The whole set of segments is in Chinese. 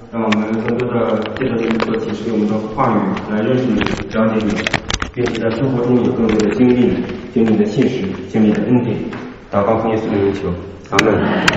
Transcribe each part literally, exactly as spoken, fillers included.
让我们更多的借着你所启示给我们的话语来认识你、了解你，并且在生活中有更多的经历、经历的信实、经历的恩典。祷告奉耶稣的名求，阿门。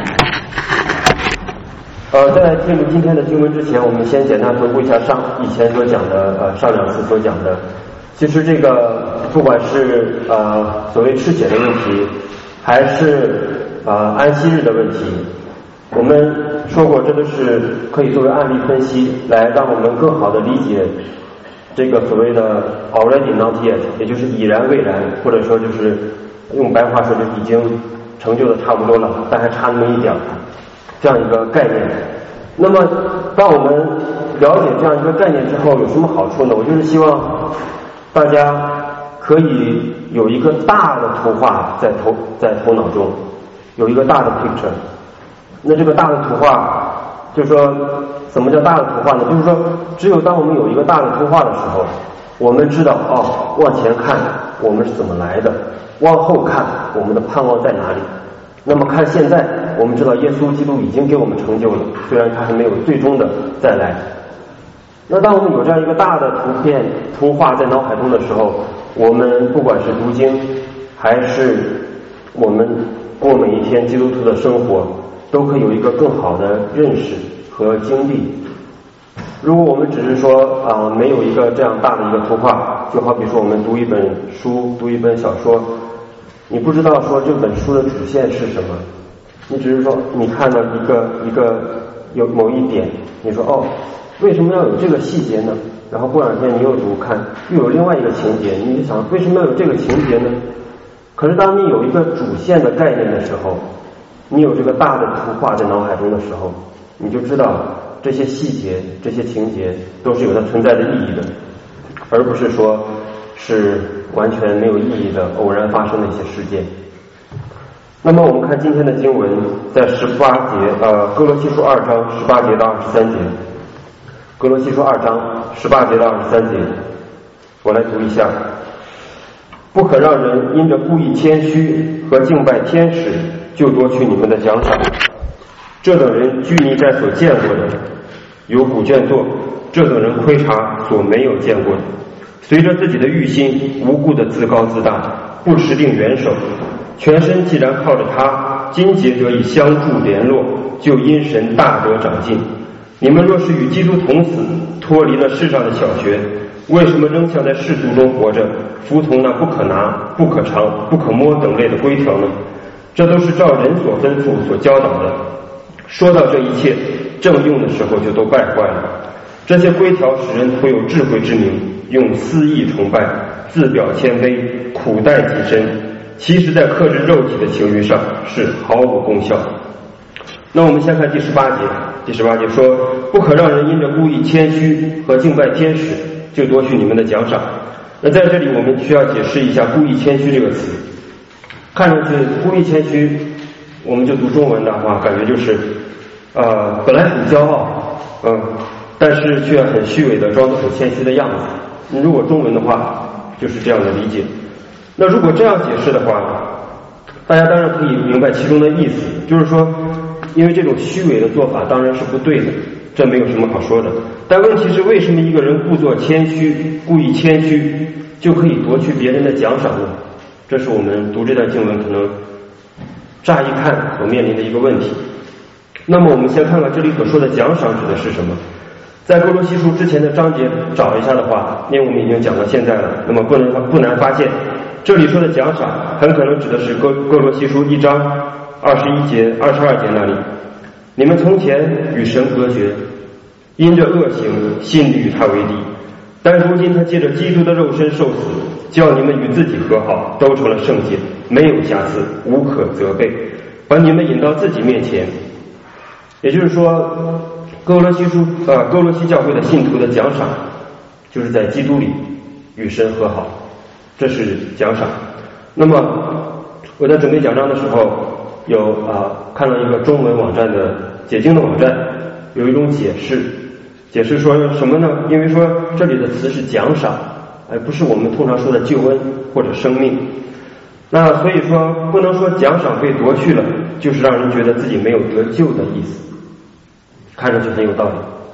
呃，在进入今天的经文之前，我们先简单回顾一下上以前所讲的，呃，上两次所讲的。其实这个不管是呃所谓赤血的问题，还是呃安息日的问题，我们说过，这都是可以作为案例分析，来让我们更好的理解这个所谓的 already not yet， 也就是已然未然，或者说就是用白话说就已经成就的差不多了，但还差那么一点，这样一个概念。那么当我们了解这样一个概念之后，有什么好处呢？我就是希望大家可以有一个大的图画在头在头脑中，有一个大的 picture。那这个大的图画，就是说什么叫大的图画呢？就是说只有当我们有一个大的图画的时候，我们知道哦，往前看我们是怎么来的，往后看我们的盼望在哪里。那么看现在，我们知道耶稣基督已经给我们成就了，虽然他还没有最终的再来。那当我们有这样一个大的图片图画在脑海中的时候，我们不管是读经还是我们过每一天基督徒的生活，都可以有一个更好的认识和经历。如果我们只是说啊、呃，没有一个这样大的一个图画，就好比说我们读一本书，读一本小说，你不知道说这本书的主线是什么，你只是说你看到一个一个有某一点，你说哦，为什么要有这个细节呢？然后过两天你又读看，又有另外一个情节，你就想为什么要有这个情节呢？可是当你有一个主线的概念的时候，你有这个大的图画在脑海中的时候，你就知道这些细节、这些情节都是有它存在的意义的，而不是说是完全没有意义的偶然发生的一些事件。那么我们看今天的经文，在十八节，呃，哥罗西书二章十八节到二十三节。哥罗西书二章十八节到二十三节，我来读一下。不可让人因着故意谦虚和敬拜天使，就夺取你们的奖赏。这等人拘泥在所见过的，有古卷作；这等人窥察所没有见过的，随着自己的欲心，无故的自高自大，不持定元首。全身既然靠着他，筋节得以相助联络，就因神大得长进。你们若是与基督同死，脱离了世上的小学，为什么仍像在世俗中活着，服从那不可拿、不可尝、不可摸等类的规条呢？这都是照人所吩咐、所教导的。说到这一切，正用的时候就都败坏了。这些规条使人徒有智慧之名，用私意崇拜，自表谦卑，苦待己身，其实在克制肉体的情欲上是毫无功效。那我们先看第十八节。第十八节说，不可让人因着故意谦虚和敬拜天使，就夺取你们的奖赏。那在这里我们需要解释一下故意谦虚这个词。看上去故意谦虚，我们就读中文的话，感觉就是呃本来很骄傲，嗯、呃，但是却很虚伪的装作很谦虚的样子。如果中文的话，就是这样的理解。那如果这样解释的话，大家当然可以明白其中的意思，就是说因为这种虚伪的做法当然是不对的，这没有什么好说的。但问题是，为什么一个人故作谦虚，故意谦虚，就可以夺去别人的奖赏呢？这是我们读这段经文可能乍一看所面临的一个问题。那么我们先看看这里所说的奖赏指的是什么。在哥罗西书之前的章节找一下的话，因为我们已经讲到现在了，那么不能不难发现，这里说的奖赏很可能指的是哥哥罗西书一章二十一节、二十二节那里。你们从前与神隔绝，因着恶行，心里与他为敌，但如今他借着基督的肉身受死，叫你们与自己和好，都成了圣洁，没有瑕疵，无可责备，把你们引到自己面前。也就是说，哥罗西书呃哥罗西教会的信徒的奖赏，就是在基督里与神和好，这是奖赏。那么我在准备讲章的时候，有啊、呃、看到一个中文网站的解经的网站，有一种解释，解释说什么呢？因为说这里的词是奖赏，而不是我们通常说的救恩或者生命。那所以说不能说奖赏被夺去了，就是让人觉得自己没有得救的意思。看上去很有道理。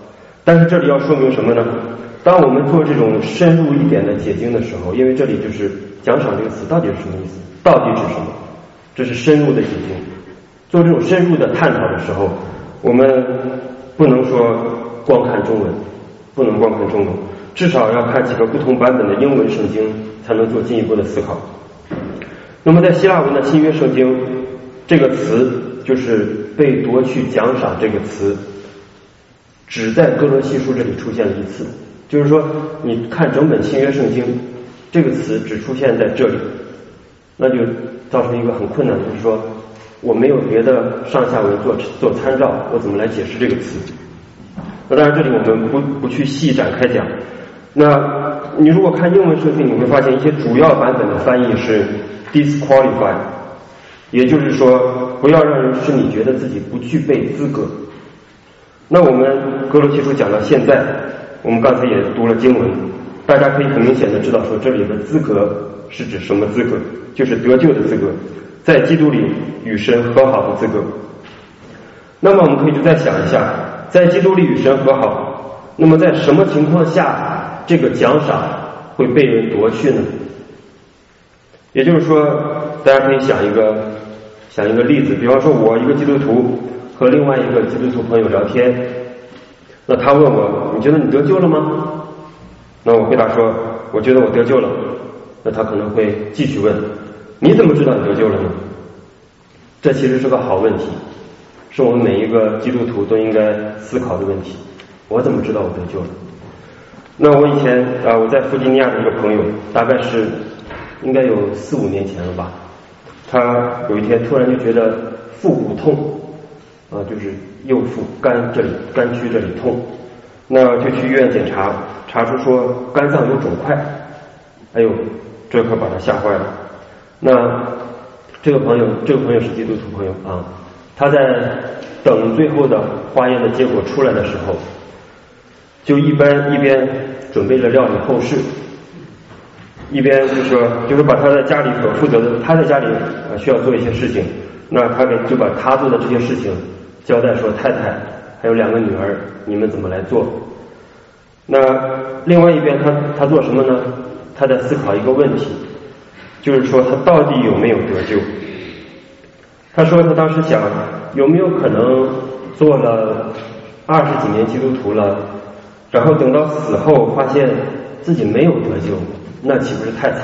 但是这里要说明什么呢？当我们做这种深入一点的解经的时候，因为这里就是奖赏这个词到底是什么意思，到底指什么，这是深入的解经。做这种深入的探讨的时候，我们不能说光看中文，不能光看中文，至少要看几个不同版本的英文圣经，才能做进一步的思考。那么在希腊文的新约圣经，这个词就是被夺去奖赏这个词，只在哥罗西书这里出现了一次。就是说你看整本新约圣经，这个词只出现在这里，那就造成一个很困难，就是说我没有别的上下文做做参照，我怎么来解释这个词？那当然这里我们不不去细展开讲。那你如果看英文圣经，你会发现一些主要版本的翻译是 disqualify， 也就是说不要让人使你觉得自己不具备资格。那我们哥罗西书讲到现在，我们刚才也读了经文，大家可以很明显的知道说这里的资格是指什么资格，就是得救的资格，在基督里与神和好的资格。那么我们可以就再想一下，在基督里与神和好，那么在什么情况下这个奖赏会被人夺去呢？也就是说，大家可以想一个想一个例子，比方说我一个基督徒和另外一个基督徒朋友聊天，那他问我，你觉得你得救了吗？那我回答说，我觉得我得救了。那他可能会继续问，你怎么知道你得救了呢？这其实是个好问题，是我们每一个基督徒都应该思考的问题。我怎么知道我得救了？那我以前啊、呃，我在弗吉尼亚的一个朋友，大概是应该有四五年前了吧，他有一天突然就觉得腹部痛啊、呃，就是右腹肝这里肝区这里痛，那就去医院检查，查出说肝脏有肿块。哎呦，这可把他吓坏了。那这个朋友，这个朋友是基督徒朋友啊，他在等最后的化验的结果出来的时候，就一边一边准备着料理后事，一边就说就是把他在家里所负责的，他在家里呃需要做一些事情，那他给就把他做的这些事情交代说，太太还有两个女儿，你们怎么来做？那另外一边他他做什么呢？他在思考一个问题，就是说他到底有没有得救？他说他当时想，有没有可能做了二十几年基督徒了，然后等到死后发现自己没有得救，那岂不是太惨？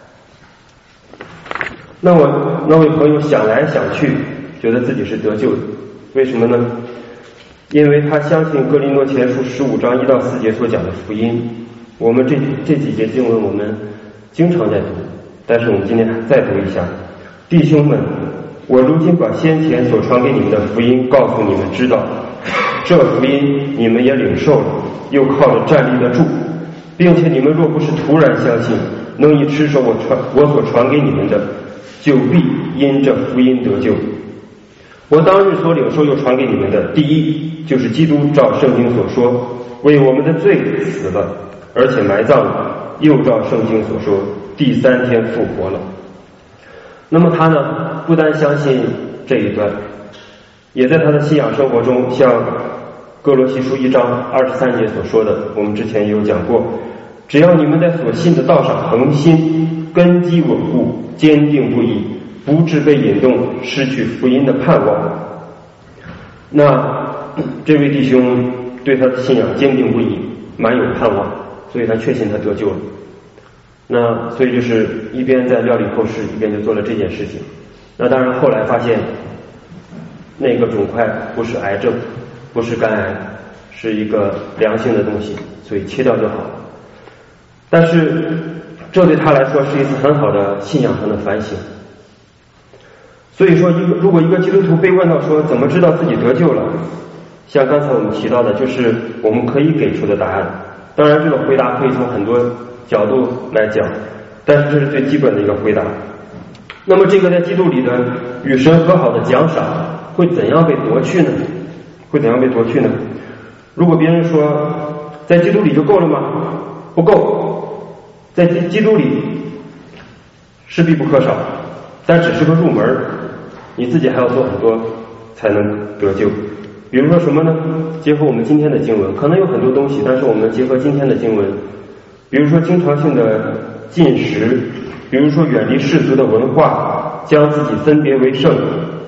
那我那位朋友想来想去，觉得自己是得救的，为什么呢？因为他相信哥林多前书十五章一到四节所讲的福音。我们这这几节经文我们经常在读，但是我们今天再读一下。弟兄们，我如今把先前所传给你们的福音告诉你们知道，这福音你们也领受了，又靠着站立得住，并且你们若不是突然相信，能以持守我传我所传给你们的，就必因这福音得救。我当日所领受又传给你们的，第一就是基督照圣经所说，为我们的罪死了，而且埋葬了，又照圣经所说，第三天复活了。那么他呢，不单相信这一段，也在他的信仰生活中，像哥罗西书一章二十三节所说的，我们之前也有讲过，只要你们在所信的道上恒心，根基稳固，坚定不移，不致被引动，失去福音的盼望。那这位弟兄对他的信仰坚定不移，蛮有盼望，所以他确信他得救了。那所以就是一边在料理后事，一边就做了这件事情。那当然后来发现那个肿块不是癌症，不是肝癌，是一个良性的东西，所以切掉就好了。但是这对他来说是一次很好的信仰上的反省。所以说一个如果一个基督徒被问到说怎么知道自己得救了，像刚才我们提到的，就是我们可以给出的答案。当然这个回答可以从很多角度来讲，但是这是最基本的一个回答。那么这个在基督里的与神和好的奖赏会怎样被夺去呢？会怎样被夺去呢？如果别人说在基督里就够了吗？不够，在基督里是必不可少，但只是个入门，你自己还要做很多才能得救。 比如说什么呢？结合我们今天的经文，可能有很多东西，但是我们结合今天的经文，比如说经常性的进食，比如说远离世俗的文化，将自己分别为圣。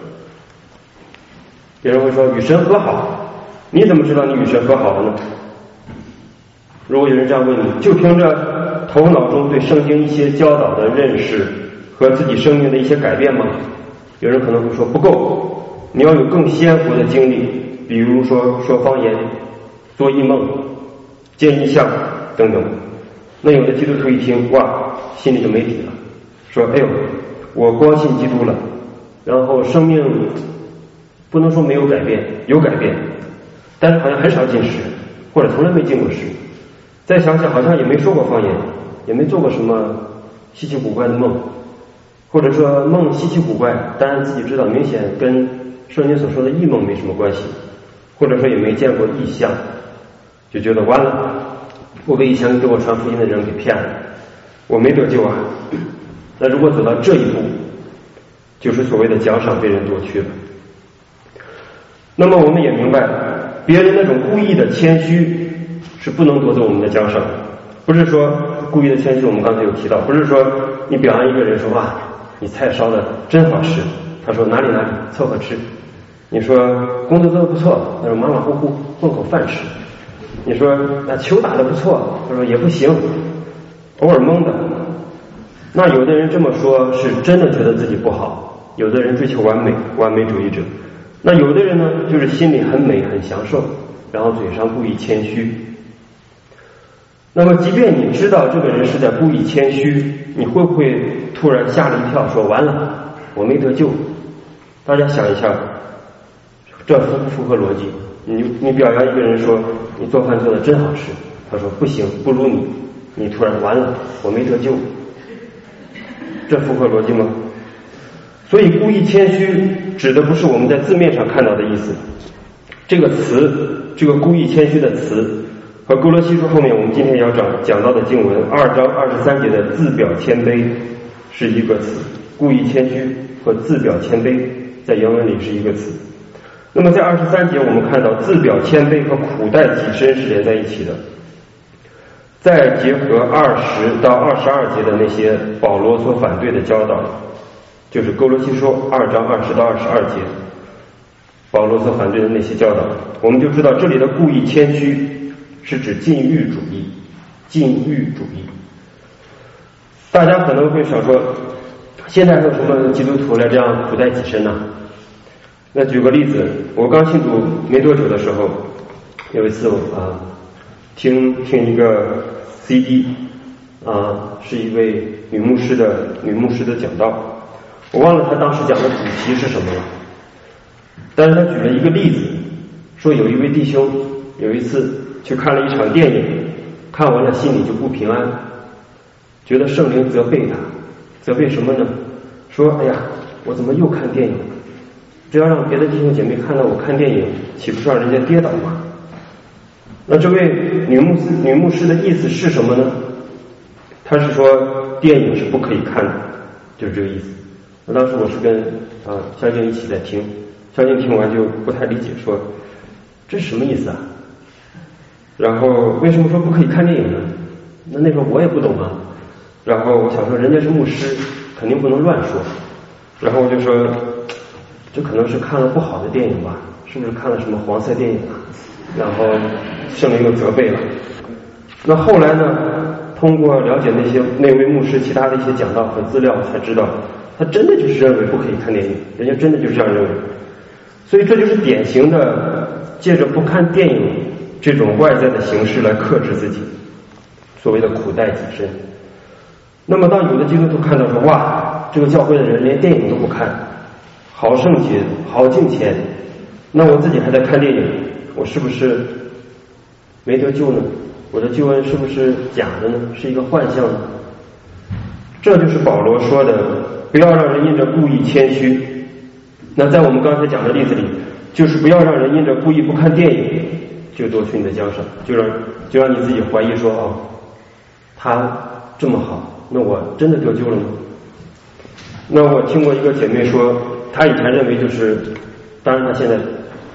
别人会说与神和好，你怎么知道你与神和好了呢？如果有人这样问你，就凭着头脑中对圣经一些教导的认识和自己生命的一些改变吗？有人可能会说不够，你要有更鲜活的经历，比如说说方言、做异梦、见异象等等。那有的基督徒一听，哇，心里就没底了，说哎呦，我光信基督了，然后生命不能说没有改变，有改变，但是好像很少进食，或者从来没进过食。再想想，好像也没说过方言，也没做过什么稀奇古怪的梦，或者说梦稀奇古怪，当然自己知道明显跟圣经所说的异梦没什么关系，或者说也没见过异象，就觉得完了，我被一向给我传福音的人给骗了，我没得救啊。那如果走到这一步，就是所谓的奖赏被人夺去了。那么我们也明白，别人那种故意的谦虚是不能夺走我们的奖赏。不是说故意的谦虚，我们刚才有提到，不是说你表扬一个人说哇，你菜烧的真好吃，他说哪里哪里凑合吃。你说工作做得不错，他说马马虎虎混口饭吃。你说那球打得不错，他说也不行，偶尔蒙的。那有的人这么说是真的觉得自己不好，有的人追求完美，完美主义者。那有的人呢，就是心里很美很享受，然后嘴上故意谦虚。那么即便你知道这个人是在故意谦虚，你会不会突然吓了一跳，说完了我没得救？大家想一下，这符不符合逻辑？你你表扬一个人说你做饭做的真好吃，他说不行，不如你，你突然完了我没得救，这符合逻辑吗？所以故意谦虚指的不是我们在字面上看到的意思。这个词，这个故意谦虚的词和哥罗西书后面我们今天要讲讲到的经文二章二十三节的自表谦卑是一个词，故意谦虚和自表谦卑在原文里是一个词。那么在二十三节我们看到自表谦卑和苦待己身是连在一起的。再结合二十到二十二节的那些保罗所反对的教导，就是哥罗西书二章二十到二十二节保罗所反对的那些教导，我们就知道这里的故意谦虚是指禁欲主义。禁欲主义，大家可能会想说，现在还有什么基督徒来这样苦待己身呢？那举个例子，我刚信主没多久的时候，有一次我啊听听一个 C D 啊，是一位女牧师的女牧师的讲道，我忘了她当时讲的主题是什么了，但是她举了一个例子，说有一位弟兄有一次去看了一场电影，看完了心里就不平安，觉得圣灵责备他，责备什么呢？说哎呀，我怎么又看电影？只要让别的弟兄姐妹看到我看电影，岂不是让人家跌倒吗？那这位女牧师女牧师的意思是什么呢？她是说电影是不可以看的，就是这个意思。那当时我是跟啊肖静一起在听，肖静听完就不太理解，说这是什么意思啊？然后为什么说不可以看电影呢？那那时候我也不懂啊。然后我想说人家是牧师，肯定不能乱说。然后我就说这可能是看了不好的电影吧，是不是看了什么黄色电影啊？然后圣灵又责备了。那后来呢，通过了解那些那位牧师其他的一些讲道和资料，才知道他真的就是认为不可以看电影，人家真的就是这样认为。所以这就是典型的借着不看电影这种外在的形式来克制自己，所谓的苦待己身。那么当有的基督徒看到说，哇，这个教会的人连电影都不看，好圣洁，好敬虔，那我自己还在看电影，我是不是没得救呢？我的救恩是不是假的呢？是一个幻象呢？这就是保罗说的，不要让人因着故意谦虚。那在我们刚才讲的例子里，就是不要让人因着故意不看电影就夺取你的奖赏，就让就让你自己怀疑说，哦，他这么好，那我真的得救了吗？那我听过一个姐妹说，她以前认为就是，当然她现在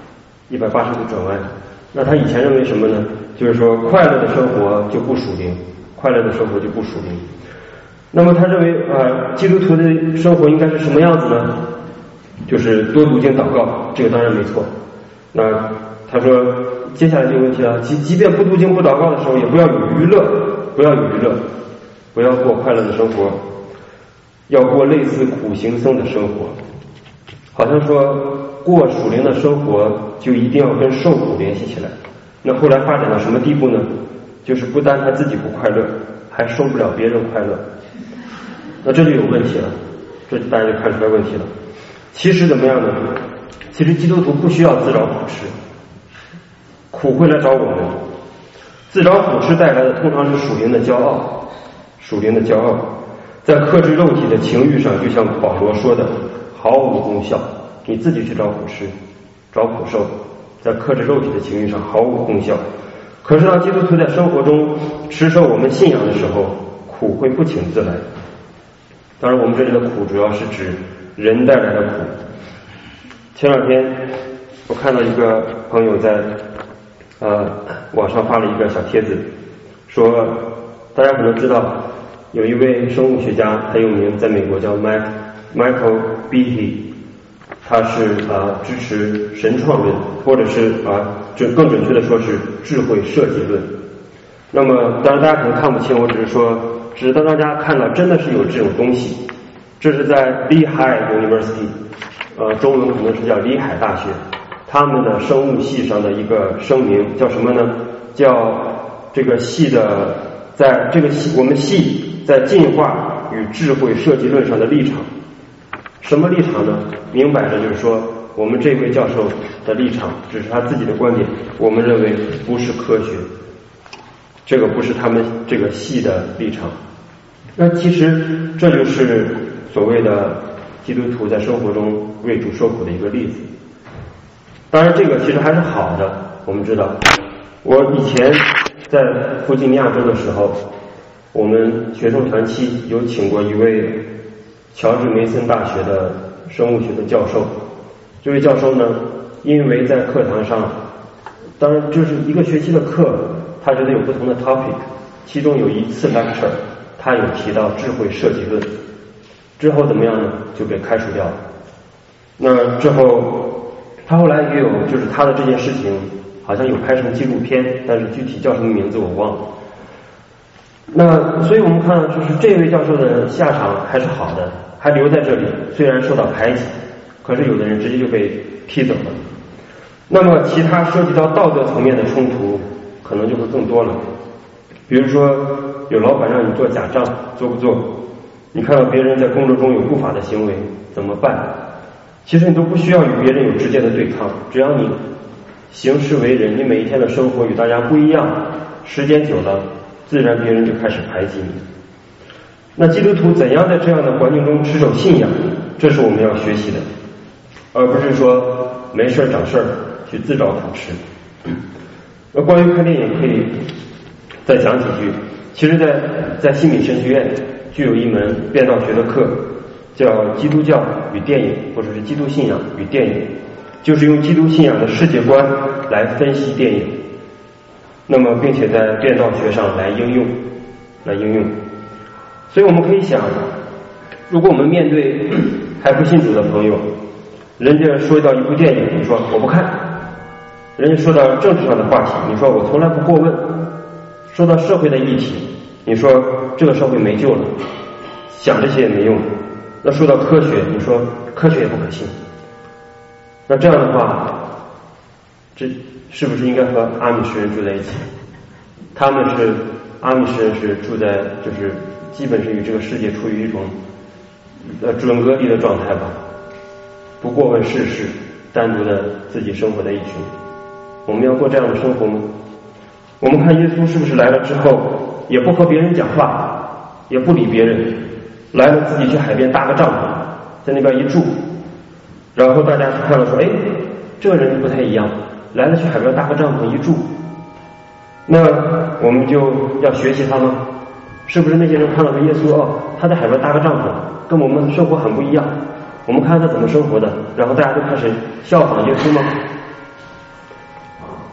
一百八十度转弯。那他以前认为什么呢？就是说快乐的生活就不属灵，快乐的生活就不属灵。那么他认为呃，基督徒的生活应该是什么样子呢？就是多读经祷告，这个当然没错。那他说接下来这个问题啊，即即便不读经不祷告的时候，也不要有娱乐，不要有娱乐，不要过快乐的生活，要过类似苦行僧的生活。好像说过属灵的生活就一定要跟受苦联系起来。那后来发展到什么地步呢？就是不单他自己不快乐，还受不了别人快乐。那这就有问题了，这大家就看出来问题了。其实怎么样呢？其实基督徒不需要自找苦吃，苦会来找我们。自找苦吃带来的通常是属灵的骄傲，属灵的骄傲，在克制肉体的情欲上，就像保罗说的，毫无功效。你自己去找苦吃，找苦受，在克制肉体的情欲上毫无功效。可是当基督徒在生活中持守我们信仰的时候，苦会不请自来。当然我们这里的苦主要是指人带来的苦。前两天我看到一个朋友在呃网上发了一个小帖子，说大家可能知道有一位生物学家很有名，在美国叫 Michael Behe， 他是啊、呃、支持神创论，或者是啊准、呃、更准确的说是智慧设计论。那么当然大家可能看不清，我只是说只是让大家看到真的是有这种东西。这是在 Lehigh University， 呃，中文可能是叫里海大学，他们的生物系上的一个声明叫什么呢？叫这个系的在这个系我们系在进化与智慧设计论上的立场。什么立场呢？明摆着就是说我们这位教授的立场只是他自己的观点，我们认为不是科学，这个不是他们这个系的立场。那其实这就是所谓的基督徒在生活中为主受苦的一个例子。当然这个其实还是好的。我们知道我以前在弗吉尼亚州的时候，我们学生团期有请过一位乔治梅森大学的生物学的教授。这位教授呢，因为在课堂上，当然就是一个学期的课，他觉得有不同的 topic， 其中有一次 lecture他有提到智慧设计论，之后怎么样呢？就被开除掉了。那之后他后来也有，就是他的这件事情好像有拍成纪录片，但是具体叫什么名字我忘了。那所以我们看到，就是这位教授的下场还是好的，还留在这里，虽然受到排挤，可是有的人直接就被踢走了。那么其他涉及到道德层面的冲突可能就会更多了。比如说有老板让你做假账，做不做？你看到别人在工作中有不法的行为怎么办？其实你都不需要与别人有直接的对抗，只要你行事为人，你每一天的生活与大家不一样，时间久了自然别人就开始排挤你。那基督徒怎样在这样的环境中持守信仰，这是我们要学习的，而不是说没事找事儿去自找苦吃。那关于看电影可以再讲几句。其实在在新米神学院具有一门辩道学的课，叫基督教与电影，或者是基督信仰与电影，就是用基督信仰的世界观来分析电影，那么并且在辩道学上来应用来应用。所以我们可以想，如果我们面对还不信主的朋友，人家说到一部电影，你说我不看；人家说到政治上的话题，你说我从来不过问；说到社会的议题，你说这个社会没救了，想这些也没用。那说到科学，你说科学也不可信。那这样的话，这是不是应该和阿米什人住在一起？他们是阿米什人是住在就是基本是与这个世界处于一种呃准隔离的状态吧，不过问世事，单独的自己生活在一群。我们要过这样的生活吗？我们看耶稣是不是来了之后也不和别人讲话，也不理别人，来了自己去海边搭个帐篷，在那边一住，然后大家看了说，哎，这个人不太一样，来了去海边搭个帐篷一住，那我们就要学习他吗？是不是那些人看到说耶稣哦，他在海边搭个帐篷，跟我们生活很不一样，我们看他怎么生活的，然后大家就开始效仿耶稣吗？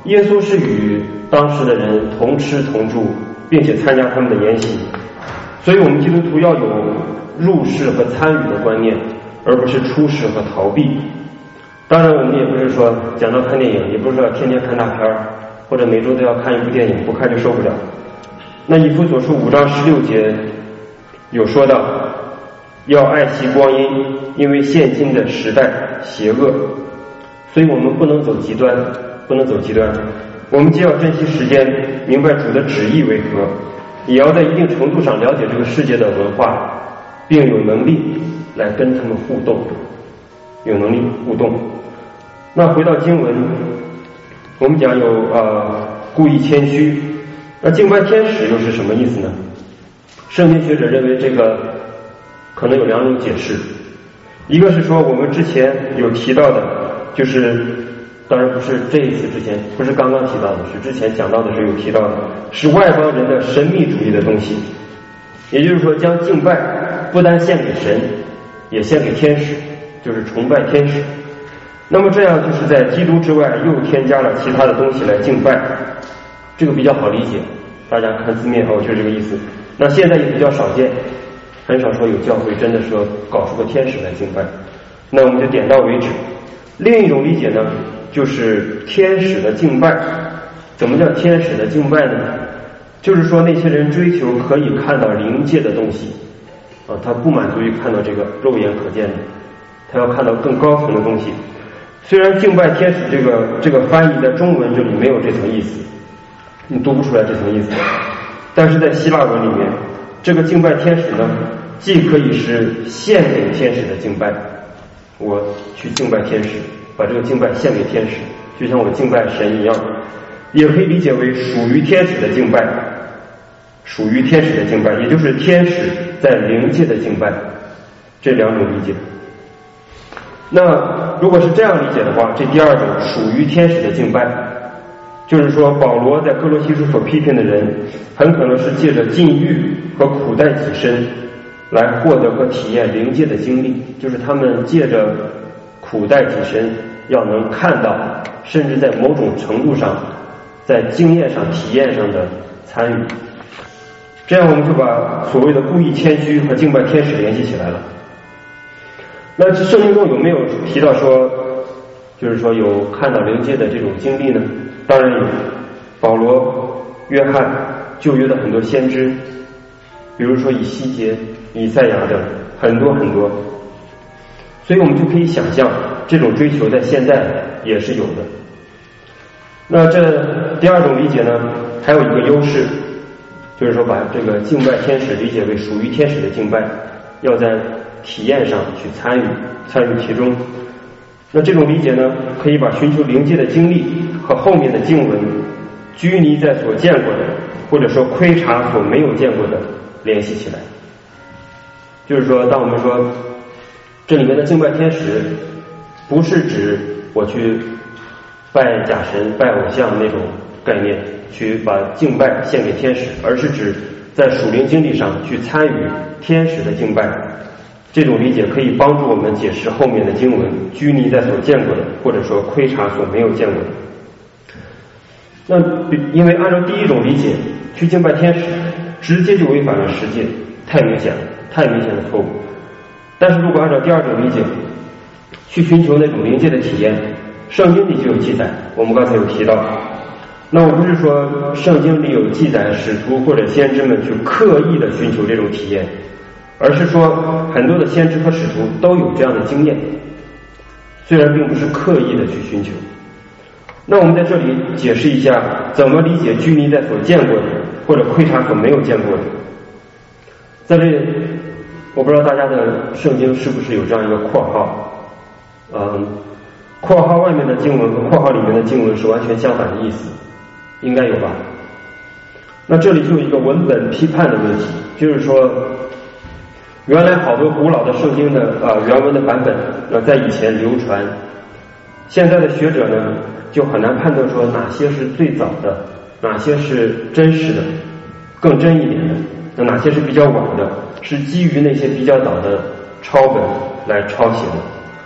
耶稣是与当时的人同吃同住，并且参加他们的筵席，所以我们基督徒要有入世和参与的观念，而不是出世和逃避。当然我们也不是说讲到看电影，也不是说天天看大片，或者每周都要看一部电影，不看就受不了。那以弗所书五章十六节有说到，要爱惜光阴，因为现今的时代邪恶，所以我们不能走极端，不能走极端。我们既要珍惜时间，明白主的旨意为何，也要在一定程度上了解这个世界的文化，并有能力来跟他们互动，有能力互动。那回到经文，我们讲有呃故意谦虚，那敬拜天使又是什么意思呢？圣经学者认为这个可能有两种解释，一个是说我们之前有提到的，就是当然不是这一次之前，不是刚刚提到的，是之前讲到的时候有提到的，是外邦人的神秘主义的东西，也就是说将敬拜不单献给神，也献给天使，就是崇拜天使。那么这样就是在基督之外又添加了其他的东西来敬拜，这个比较好理解，大家看字面哦，就是这个意思。那现在也比较少见，很少说有教会真的说搞出个天使来敬拜，那我们就点到为止。另一种理解呢，就是天使的敬拜。怎么叫天使的敬拜呢？就是说那些人追求可以看到灵界的东西啊，他不满足于看到这个肉眼可见的，他要看到更高层的东西。虽然敬拜天使这个这个翻译在中文这里没有这层意思，你读不出来这层意思，但是在希腊文里面，这个敬拜天使呢，既可以是献给天使的敬拜，我去敬拜天使，把这个敬拜献给天使，就像我敬拜神一样，也可以理解为属于天使的敬拜，属于天使的敬拜，也就是天使在灵界的敬拜，这两种理解。那如果是这样理解的话，这第二种属于天使的敬拜，就是说保罗在哥罗西书所批评的人，很可能是借着禁欲和苦待己身来获得和体验灵界的经历，就是他们借着苦待己身，要能看到，甚至在某种程度上，在经验上、体验上的参与。这样我们就把所谓的故意谦虚和敬拜天使联系起来了。那圣经中有没有提到说，就是说有看到灵界的这种经历呢？当然有，保罗、约翰、旧约的很多先知，比如说以西结、以赛亚等很多很多，所以我们就可以想象这种追求在现在也是有的。那这第二种理解呢，还有一个优势，就是说把这个敬拜天使理解为属于天使的敬拜，要在体验上去参与参与其中。那这种理解呢，可以把寻求灵界的经历和后面的经文拘泥在所见过的，或者说窥察所没有见过的联系起来。就是说当我们说这里面的敬拜天使，不是指我去拜假神拜偶像那种概念，去把敬拜献给天使，而是指在属灵经历上去参与天使的敬拜。这种理解可以帮助我们解释后面的经文，拘泥在所见过的，或者说窥察所没有见过的。那因为按照第一种理解去敬拜天使，直接就违反了十诫，太明显了，太明显的错误。但是如果按照第二种理解去寻求那种灵界的体验，圣经里就有记载，我们刚才有提到。那我不是说圣经里有记载使徒或者先知们去刻意的寻求这种体验，而是说很多的先知和使徒都有这样的经验，虽然并不是刻意的去寻求。那我们在这里解释一下怎么理解拘泥在所见过的，或者窥察所没有见过的。在这里我不知道大家的圣经是不是有这样一个括号，嗯，括号外面的经文和括号里面的经文是完全相反的意思，应该有吧？那这里就有一个文本批判的问题，就是说原来好多古老的圣经的啊、呃、原文的版本呃在以前流传，现在的学者呢就很难判断说哪些是最早的，哪些是真实的更真一点的，那哪些是比较晚的，是基于那些比较早的抄本来抄写的。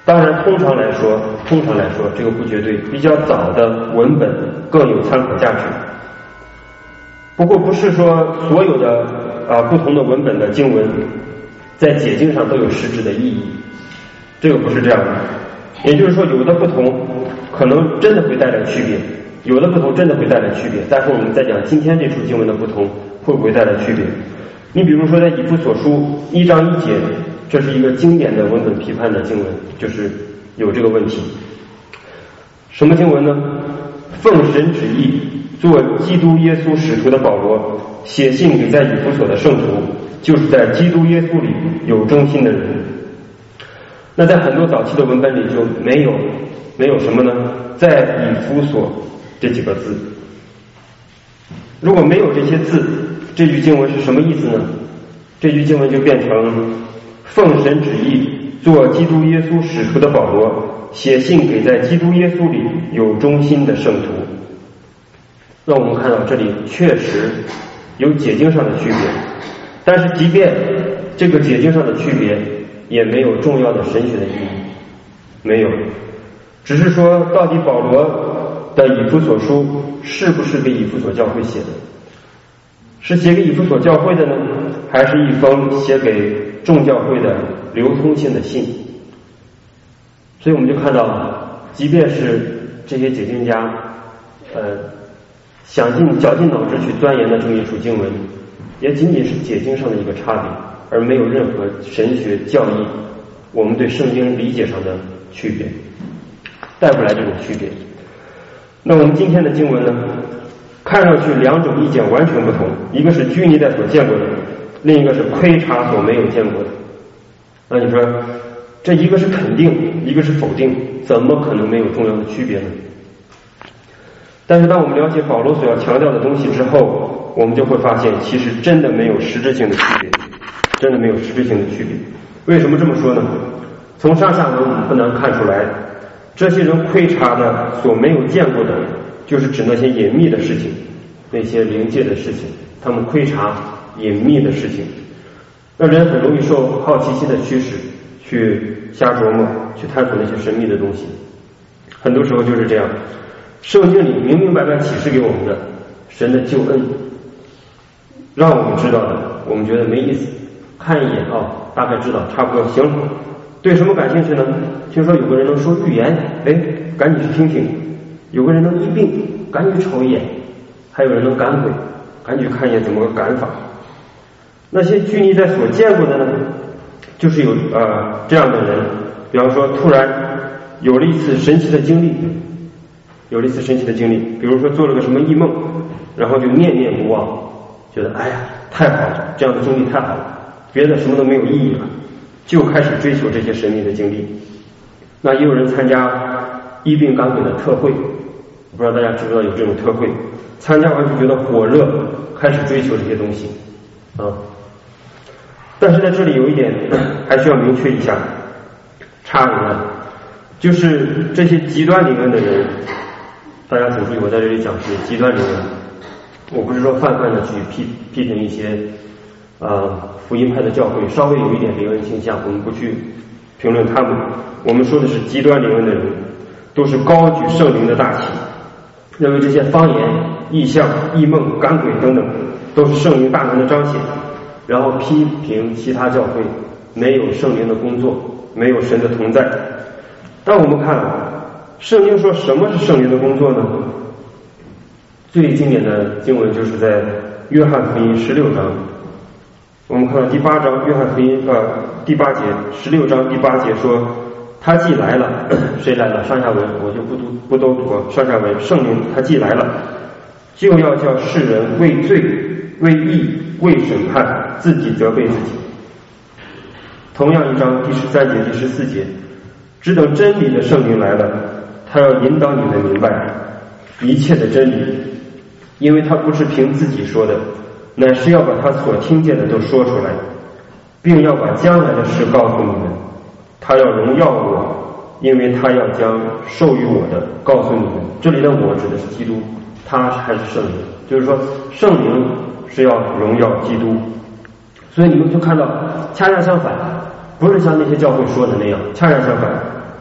当然，通常来说，通常来说，这个不绝对，比较早的文本更有参考价值。不过，不是说所有的啊不同的文本的经文在解经上都有实质的意义，这个不是这样的。也就是说，有的不同可能真的会带来区别，有的不同真的会带来区别。待会儿我们再讲今天这处经文的不同会不会带来区别。你比如说，在以弗所书一章一节，这是一个经典的文本批判的经文，就是有这个问题。什么经文呢？奉神旨意，做基督耶稣使徒的保罗，写信给在以弗所的圣徒，就是在基督耶稣里有忠心的人。那在很多早期的文本里就没有没有什么呢？在以弗所这几个字。如果没有这些字，这句经文是什么意思呢？这句经文就变成奉神旨意，做基督耶稣使徒的保罗，写信给在基督耶稣里有忠心的圣徒。那我们看到这里确实有解经上的区别，但是即便这个解经上的区别也没有重要的神学的意义，没有，只是说到底保罗的以弗所书是不是给以弗所教会写的？是写给以弗所教会的呢，还是一封写给众教会的流通性的信？所以我们就看到，即便是这些解经家呃想尽绞尽脑汁去钻研的这么一处经文，也仅仅是解经上的一个差别，而没有任何神学教义我们对圣经理解上的区别，带不来这种区别。那我们今天的经文呢，看上去两种意见完全不同，一个是居尼代所见过的，另一个是窥察所没有见过的。那你说这一个是肯定，一个是否定，怎么可能没有重要的区别呢？但是当我们了解保罗所要强调的东西之后，我们就会发现其实真的没有实质性的区别，真的没有实质性的区别。为什么这么说呢？从上下文我们不难看出来，这些人窥察的所没有见过的，就是指那些隐秘的事情，那些灵界的事情，他们窥察隐秘的事情。那人很容易受好奇心的驱使，去瞎琢磨，去探索那些神秘的东西。很多时候就是这样，圣经里明明白白启示给我们的神的救恩，让我们知道的，我们觉得没意思，看一眼哦，大概知道，差不多行了。对什么感兴趣呢？听说有个人能说预言，哎，赶紧去听听；有个人能医病，赶紧去瞅一眼；还有人能赶鬼，赶紧去看一眼怎么个赶法。那些居尼在所见过的呢，就是有呃这样的人，比方说突然有了一次神奇的经历，有了一次神奇的经历，比如说做了个什么异梦，然后就念念不忘，觉得哎呀太好了，这样的经历太好了，别的什么都没有意义了，就开始追求这些神秘的经历。那也有人参加医病赶鬼的特会，不知道大家知不知道有这种特会，参加完就觉得火热，开始追求这些东西啊。但是在这里有一点还需要明确一下，插一下，就是这些极端灵恩的人，大家请注意，我在这里讲是极端灵恩，我不是说泛泛的去批批评一些呃福音派的教会稍微有一点灵恩倾向，我们不去评论他们，我们说的是极端灵恩的人，都是高举圣灵的大旗，认为这些方言、异象、异梦、赶鬼等等都是圣灵大能的彰显，然后批评其他教会没有圣灵的工作，没有神的同在。但我们看啊，圣经说什么是圣灵的工作呢？最经典的经文就是在约翰福音十六章，我们看到第八章约翰福音呃第八节，十六章第八节说，他既来了，谁来了？上下文我就不读不都读了，上下文圣灵他既来了，就要叫世人为罪、为义、为审判，自己责备自己。同样一章第十三节、第十四节，只等真理的圣灵来了，他要引导你们明白一切的真理，因为他不是凭自己说的，乃是要把他所听见的都说出来，并要把将来的事告诉你们。他要荣耀我，因为他要将授予我的告诉你们。这里的我指的是基督，他还是圣灵，就是说圣灵是要荣耀基督。所以你们就看到恰恰相反，不是像那些教会说的那样，恰恰相反，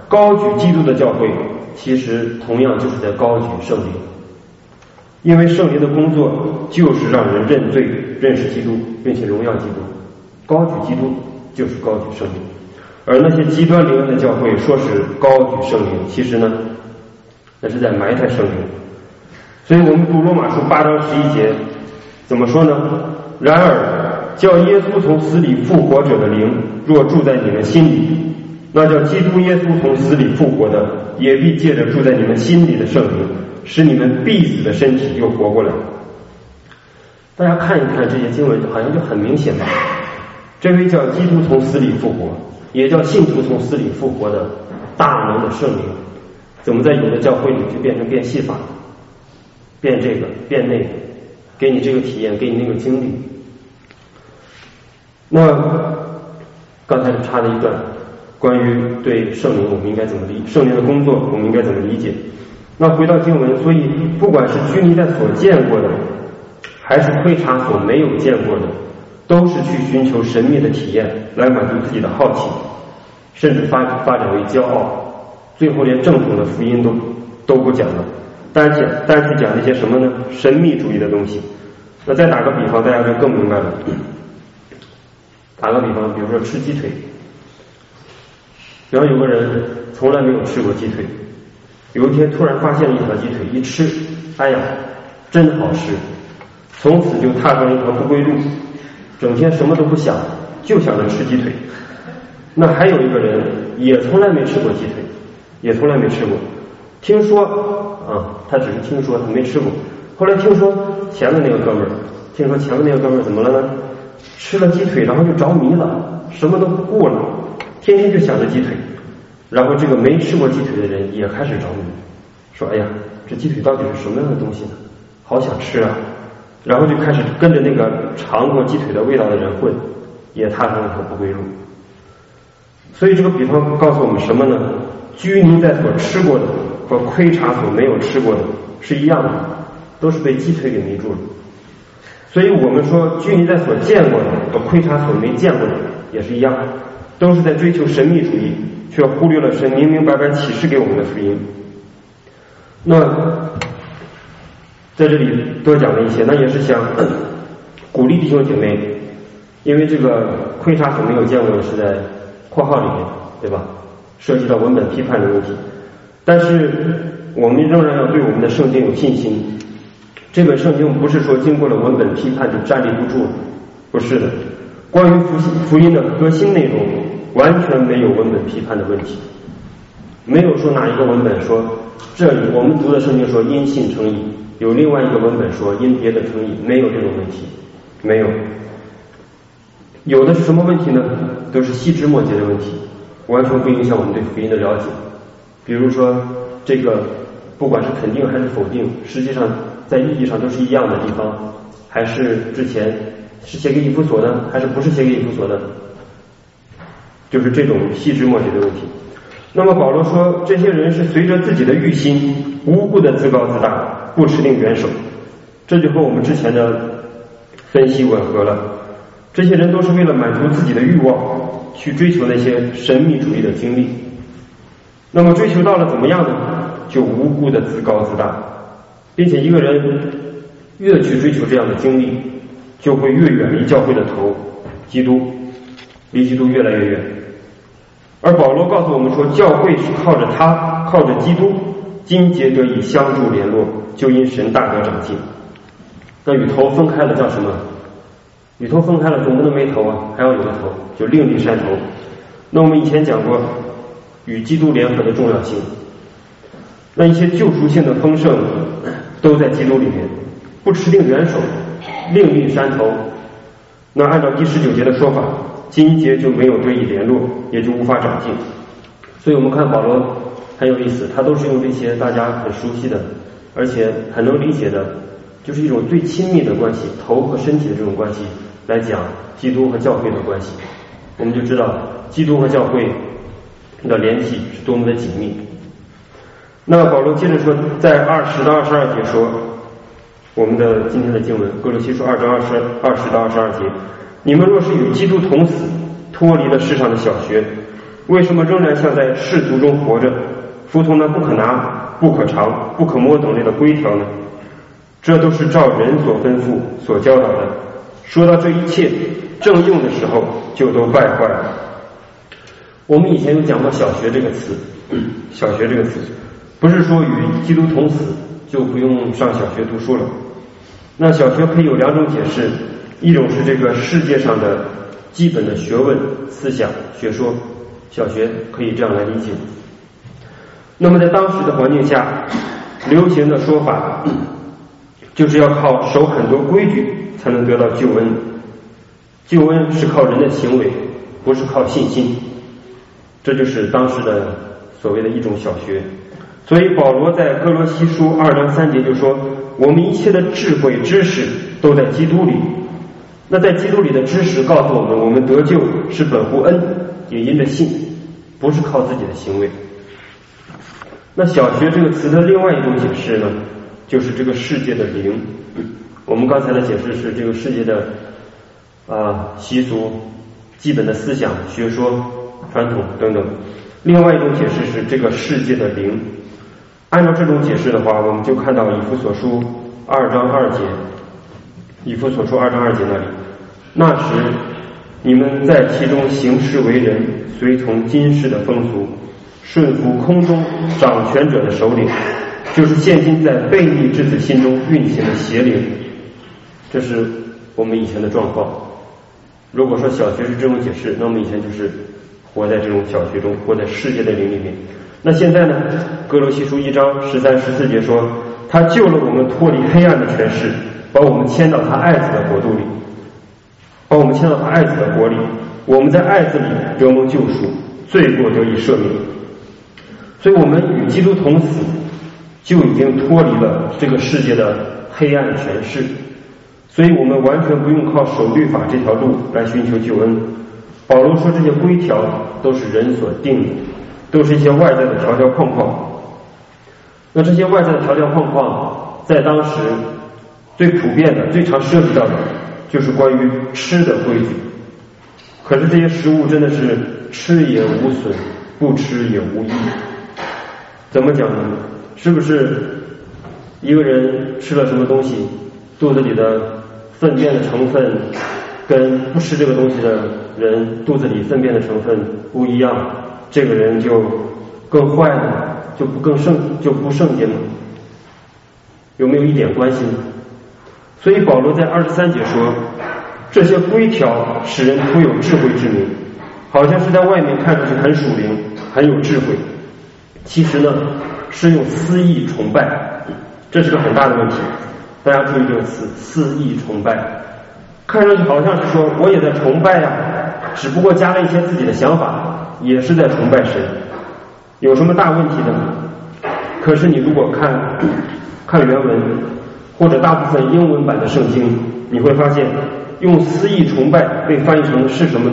高举基督的教会，其实同样就是在高举圣灵，因为圣灵的工作就是让人认罪、认识基督，并且荣耀基督。高举基督就是高举圣灵，而那些极端灵恩的教会说是高举圣灵，其实呢，那是在埋汰圣灵。所以我们读罗马书八章十一节怎么说呢？然而叫耶稣从死里复活者的灵若住在你们心里，那叫基督耶稣从死里复活的，也必借着住在你们心里的圣灵，使你们必死的身体又活过来。大家看一看这些经文，好像就很明显吧。这位叫基督从死里复活，也叫信徒从死里复活的大能的圣灵，怎么在有的教会里就变成变戏法，变这个变那个，给你这个体验，给你那个经历。那刚才插了一段关于对圣灵我们应该怎么理，圣灵的工作我们应该怎么理解。那回到经文，所以不管是拘泥在所见过的，还是窥察所没有见过的，都是去寻求神秘的体验，来满足自己的好奇，甚至发发展为骄傲，最后连正统的福音都都不讲了，单讲单去讲那些什么呢？神秘主义的东西。那再打个比方，大家就更明白了。打个比方，比如说吃鸡腿，比方有个人从来没有吃过鸡腿，有一天突然发现了一条鸡腿，一吃，哎呀，真好吃，从此就踏上一条不归路，整天什么都不想，就想着吃鸡腿。那还有一个人也从来没吃过鸡腿，也从来没吃过，听说啊，他只是听说，他没吃过。后来听说前面那个哥们儿，听说前面那个哥们儿怎么了呢？吃了鸡腿，然后就着迷了，什么都不顾了，天天就想着鸡腿。然后这个没吃过鸡腿的人也开始着迷，说哎呀，这鸡腿到底是什么样的东西呢？好想吃啊！然后就开始跟着那个尝过鸡腿的味道的人混，也踏上了条不归路。所以这个比方告诉我们什么呢？拘泥在所吃过的和窥察所没有吃过的是一样的，都是被鸡腿给迷住了。所以我们说拘泥在所见过的和窥察所没见过的也是一样，都是在追求神秘主义，却忽略了神明明白白启示给我们的福音。那在这里多讲了一些，那也是想鼓励弟兄姐妹，因为这个窥察所没有见过的是在括号里面，对吧？涉及到文本批判的问题，但是我们仍然要对我们的圣经有信心。这本圣经不是说经过了文本批判就站立不住了，不是的。关于福音福音的核心内容完全没有文本批判的问题，没有说哪一个文本说这里我们读的圣经说因信称义，有另外一个文本说因别的称义，没有这种问题，没有。有的是什么问题呢？都是细枝末节的问题，完全不影响我们对福音的了解。比如说这个不管是肯定还是否定，实际上在意义上都是一样的地方，还是之前是写给以弗所的，还是不是写给以弗所的，就是这种细枝末节的问题。那么保罗说这些人是随着自己的欲心无故的自高自大，不持定元首，这就和我们之前的分析吻合了。这些人都是为了满足自己的欲望去追求那些神秘主义的经历，那么追求到了怎么样呢？就无故的自高自大，并且一个人越去追求这样的经历，就会越远离教会的头基督，离基督越来越远。而保罗告诉我们说，教会是靠着他，靠着基督，今节得以相助联络，就因神大得长进。那与头分开了叫什么？与头分开了总不能没头啊，还要有个头，就另立山头。那我们以前讲过与基督联合的重要性，那一些救赎性的丰盛都在基督里面，不持定元首，另立山头。那按照第十九节的说法，今节就没有得以联络，也就无法长进。所以我们看保罗很有意思，他都是用这些大家很熟悉的而且很能理解的，就是一种最亲密的关系，头和身体的这种关系来讲基督和教会的关系，我们就知道基督和教会的联系是多么的紧密。那保罗接着说，在二十到二十二节说，我们的今天的经文哥罗西书二章二十二十到二十二节，你们若是与基督同死，脱离了世上的小学， 为什么仍然像在世俗中活着，服从那不可拿、不可尝、不可摸等类的规条呢？这都是照人所吩咐、所教导的。说到这一切正用的时候，就都败坏了。我们以前有讲过小学这个词，小学这个词不是说与基督同死就不用上小学读书了。那小学可以有两种解释，一种是这个世界上的基本的学问、思想、学说，小学可以这样来理解。那么在当时的环境下，流行的说法就是要靠守很多规矩才能得到救恩，救恩是靠人的行为，不是靠信心，这就是当时的所谓的一种小学。所以保罗在哥罗西书二章三节就说，我们一切的智慧知识都在基督里。那在基督里的知识告诉我们，我们得救是本乎恩，也因着信，不是靠自己的行为。那小学这个词的另外一种解释呢，就是这个世界的灵。我们刚才的解释是这个世界的啊、呃、习俗、基本的思想、学说、传统等等。另外一种解释是这个世界的灵。按照这种解释的话，我们就看到以弗所书二章二节，以弗所书二章二节那里，那时你们在其中行事为人，随从今世的风俗，顺服空中掌权者的首领，就是现今在悖逆之子心中运行的邪灵。这是我们以前的状况。如果说小学是这种解释，那我们以前就是活在这种小学中，活在世界的灵里面。那现在呢，哥罗西书一章十三十四节说，他救了我们脱离黑暗的权势，把我们迁到他爱子的国度里，把我们迁到他爱子的国里，我们在爱子里得蒙救赎，罪过得以赦免。所以我们与基督同死，就已经脱离了这个世界的黑暗权势，所以我们完全不用靠守律法这条路来寻求救恩。保罗说这些规条都是人所定的，都是一些外在的条条框框。那这些外在的条条框框在当时最普遍的、最常涉及到的就是关于吃的规矩。可是这些食物真的是吃也无损，不吃也无益。怎么讲呢？是不是一个人吃了什么东西，肚子里的粪便的成分跟不吃这个东西的人肚子里粪便的成分不一样，这个人就更坏了，就不更圣就不圣洁了？有没有一点关系呢？所以保罗在二十三节说，这些规条使人徒有智慧之名，好像是在外面看上去很属灵很有智慧，其实呢是用私意崇拜，这是个很大的问题。大家注意这个词，私意崇拜，看上去好像是说我也在崇拜呀、啊，只不过加了一些自己的想法，也是在崇拜神，有什么大问题的呢？可是你如果看看原文或者大部分英文版的圣经，你会发现用私意崇拜被翻译成的是什么呢？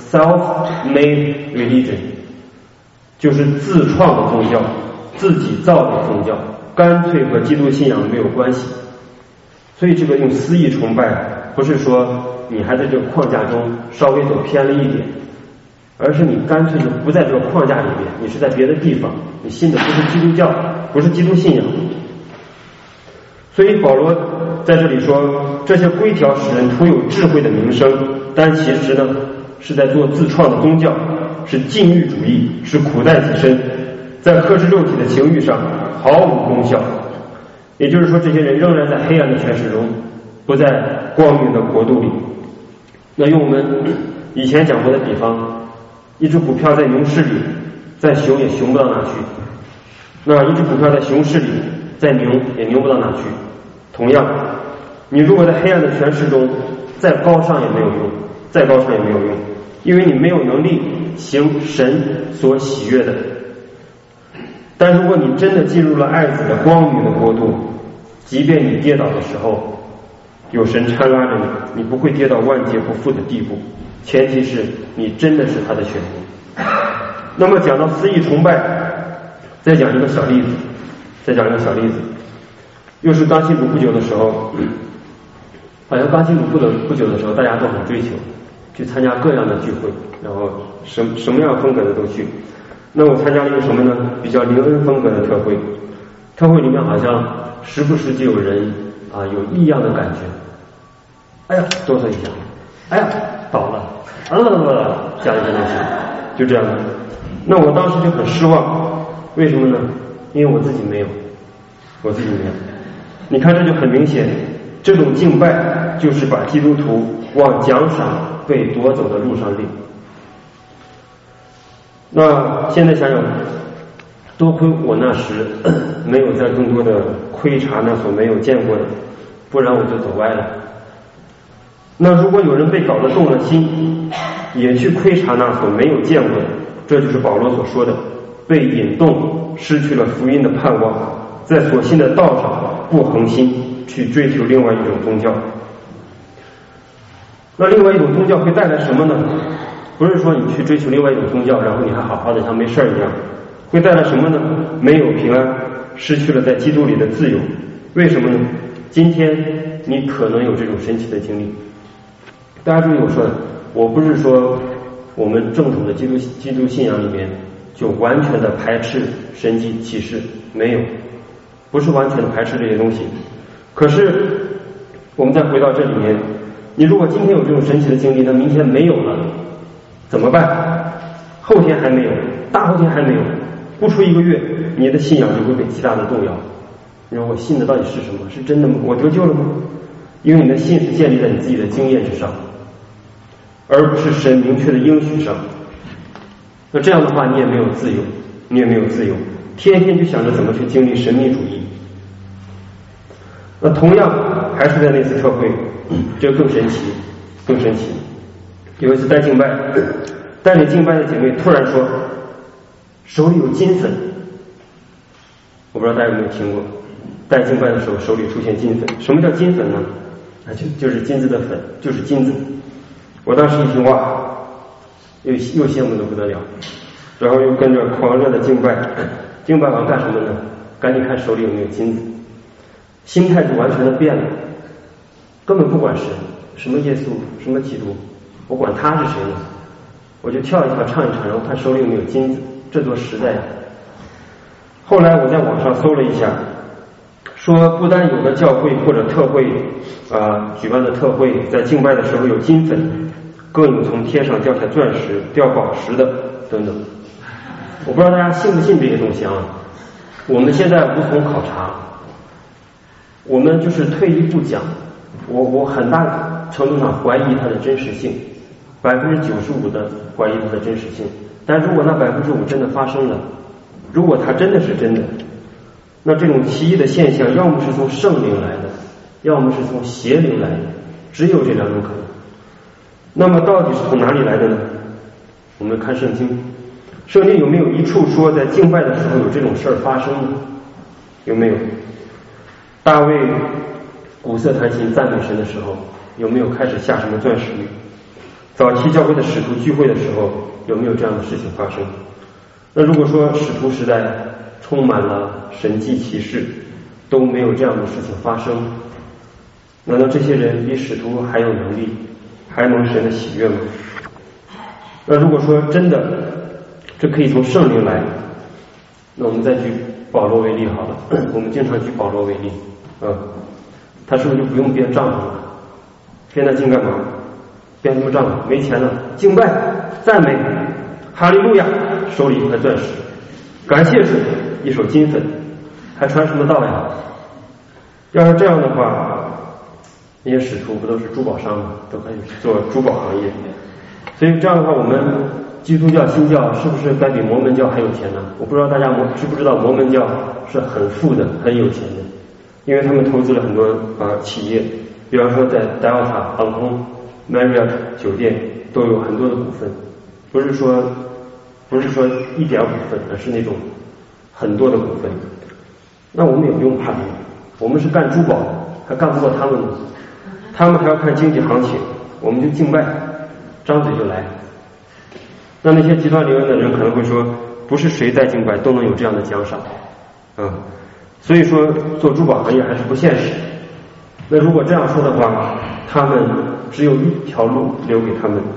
Self-made religion， 就是自创的宗教，自己造的宗教，干脆和基督信仰没有关系。所以这个用私意崇拜不是说你还在这个框架中稍微走偏了一点，而是你干脆就不在这个框架里面，你是在别的地方，你信的不是基督教，不是基督信仰。所以保罗在这里说，这些规条使人徒有智慧的名声，但其实呢是在做自创的宗教，是禁欲主义，是苦待己身，在克制肉体的情欲上毫无功效。也就是说，这些人仍然在黑暗的权势中，不在光明的国度里。那用我们以前讲过的比方，一只股票在牛市里，再熊也熊不到哪去；那一只股票在熊市里，再牛也牛不到哪去。同样，你如果在黑暗的权势中，再高尚也没有用，再高尚也没有用，因为你没有能力行神所喜悦的。但如果你真的进入了爱子的光明的国度，即便你跌倒的时候，有神搀拉着你，你不会跌到万劫不复的地步，前提是你真的是他的选民。那么讲到私意崇拜，再讲一个小例子，再讲一个小例子，又是刚信主不久的时候，好像刚信主不久不久的时候，大家都很追求， 去参加各样的聚会，然后什什么样风格的都去。那我参加了一个什么呢？比较灵恩风格的特会，特会里面好像时不时就有人啊有异样的感觉，哎呀哆嗦一下，哎呀倒了，啊啦啦啦，加一个东西，就这样的。那我当时就很失望，为什么呢？因为我自己没有，我自己没有。你看这就很明显，这种敬拜就是把基督徒往奖赏被夺走的路上领。那现在想想，多亏我那时没有在更多的窥察那所没有见过的，不然我就走歪了。那如果有人被搞得动了心，也去窥察那所没有见过的，这就是保罗所说的被引动，失去了福音的盼望，在所信的道上不恒心，去追求另外一种宗教。那另外一种宗教会带来什么呢？不是说你去追求另外一种宗教，然后你还好好的像没事一样，会带来什么呢？没有平安，失去了在基督里的自由。为什么呢？今天你可能有这种神奇的经历。大家注意我说的，我不是说我们正统的基督基督信仰里面就完全的排斥神迹启示，没有，不是完全的排斥这些东西。可是我们再回到这里面，你如果今天有这种神奇的经历，那明天没有了怎么办？后天还没有，大后天还没有，不出一个月，你的信仰就会被极大的动摇。你说我信的到底是什么？是真的吗？我得救了吗？因为你的信是建立在你自己的经验之上，而不是神明确的应许上。那这样的话，你也没有自由，你也没有自由，天天就想着怎么去经历神秘主义。那同样还是在那次特会，这个更神奇，更神奇。有一次带敬拜，带领敬拜的姐妹突然说手里有金粉，我不知道大家有没有听过，带敬拜的时候手里出现金粉。什么叫金粉呢？啊，就就是金子的粉，就是金子。我当时一听，哇，又又羡慕的不得了，然后又跟着狂热的敬拜，敬拜完干什么呢？赶紧看手里有没有金子，心态就完全的变了，根本不管神，什么耶稣，什么基督，我管他是谁呢？我就跳一跳，唱一唱，然后看手里有没有金子，这多实在呀！后来我在网上搜了一下，说不单有的教会或者特会啊、呃、举办的特会在敬拜的时候有金粉，更有从天上掉下钻石、掉宝石的等等。我不知道大家信不信这些东西啊？我们现在无从考察，我们就是退一步讲，我我很大程度上怀疑它的真实性，百分之九十五的怀疑它的真实性。但如果那百分之五真的发生了，如果它真的是真的，那这种奇异的现象，要么是从圣灵来的，要么是从邪灵来的，只有这两种可能。那么到底是从哪里来的呢？我们看圣经，圣经有没有一处说在敬拜的时候有这种事儿发生呢？有没有？大卫鼓瑟弹琴赞美神的时候，有没有开始下什么钻石雨？早期教会的使徒聚会的时候，有没有这样的事情发生？那如果说使徒时代充满了神迹奇事，都没有这样的事情发生，难道这些人比使徒还有能力，还蒙神的喜悦吗？那如果说真的这可以从圣灵来，那我们再举保罗为例好了。我们经常举保罗为例，嗯，他是不是就不用编帐篷了？编那经干嘛？编什么帐篷？没钱了，敬拜赞美哈利路亚，手里一块钻石，感谢主，一手金粉，还传什么道呀？要是这样的话，那些使徒不都是珠宝商吗？都可以做珠宝行业。所以这样的话，我们基督教新教是不是该比摩门教还有钱呢？我不知道大家摩知不知道摩门教是很富的，很有钱的，因为他们投资了很多啊企业，比方说在 Delta 航空、Marriott 酒店都有很多的股份，不是说不是说一点股份，而是那种很多的股份。那我们也不用怕他们，我们是干珠宝的，还干不过他们呢。他们还要看经济行情，我们就敬拜，张嘴就来。那那些极端灵恩的人可能会说，不是谁在敬拜都能有这样的奖赏，嗯，所以说做珠宝行业还是不现实。那如果这样说的话，他们只有一条路留给他们，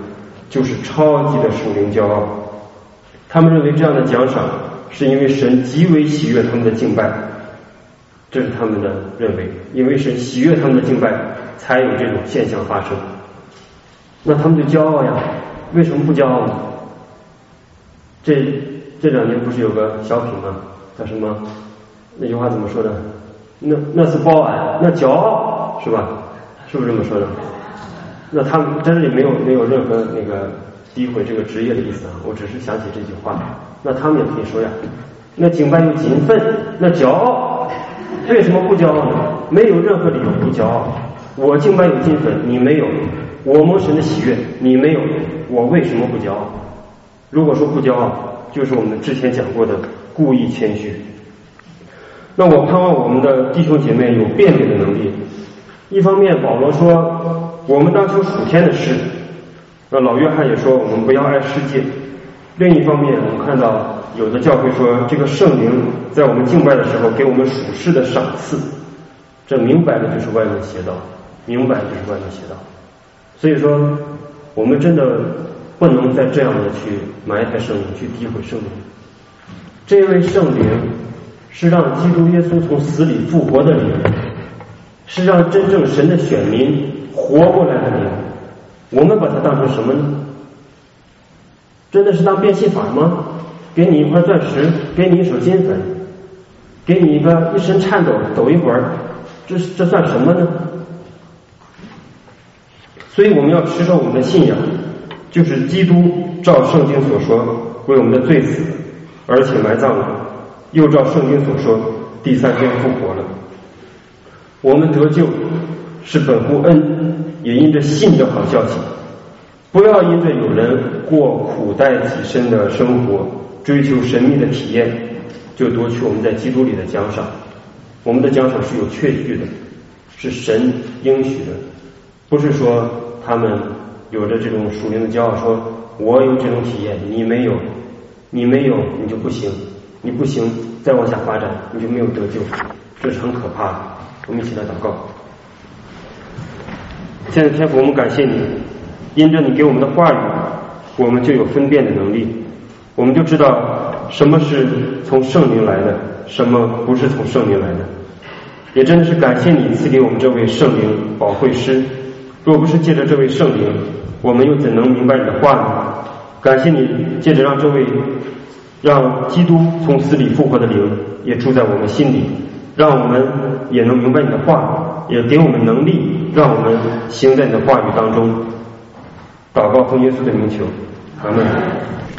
就是超级的属灵骄傲。他们认为这样的奖赏是因为神极为喜悦他们的敬拜，这是他们的认为，因为神喜悦他们的敬拜才有这种现象发生。那他们就骄傲呀，为什么不骄傲呢？这这两年不是有个小品吗？叫什么？那句话怎么说的？那那是包俺，那骄傲是吧？是不是这么说的？那他们在这里没有没有任何那个诋毁这个职业的意思啊，我只是想起这句话。那他们也可以说呀，那敬拜有谨分，那骄傲，为什么不骄傲呢？没有任何理由不骄傲。我敬拜有谨分，你没有；我蒙神的喜悦，你没有，我为什么不骄傲？如果说不骄傲，就是我们之前讲过的故意谦虚。那我盼望我们的弟兄姐妹有辨别的能力。一方面保罗说我们当求属天的事，那老约翰也说我们不要爱世界。另一方面我们看到有的教会说这个圣灵在我们敬拜的时候给我们属世的赏赐，这明白的就是歪门邪道，明白的就是歪门邪道。所以说我们真的不能再这样的去埋汰圣灵，去诋毁圣灵。这位圣灵是让基督耶稣从死里复活的灵，是让真正神的选民活过来的灵。我们把它当成什么呢？真的是当变戏法吗？给你一块钻石，给你一手金粉，给你一个一身颤抖抖一会儿，这这算什么呢？所以我们要持守我们的信仰，就是基督照圣经所说为我们的罪死，而且埋葬了，又照圣经所说第三天复活了。我们得救是本乎恩，也因着信的好消息。不要因着有人过苦待己身的生活，追求神秘的体验，就夺取我们在基督里的奖赏。我们的奖赏是有确据的，是神应许的，不是说他们有着这种属灵的骄傲，说我有这种体验，你没有，你没有你就不行，你不行再往下发展你就没有得救，这是很可怕的。我们一起来祷告。现在天父，我们感谢你，因着你给我们的话语，我们就有分辨的能力，我们就知道什么是从圣灵来的，什么不是从圣灵来的。也真的是感谢你赐给我们这位圣灵保惠师，若不是借着这位圣灵，我们又怎能明白你的话呢？感谢你借着让这位让基督从死里复活的灵也住在我们心里，让我们也能明白你的话，也给我们能力，让我们行在你的话语当中。祷告奉耶稣的名求，阿们。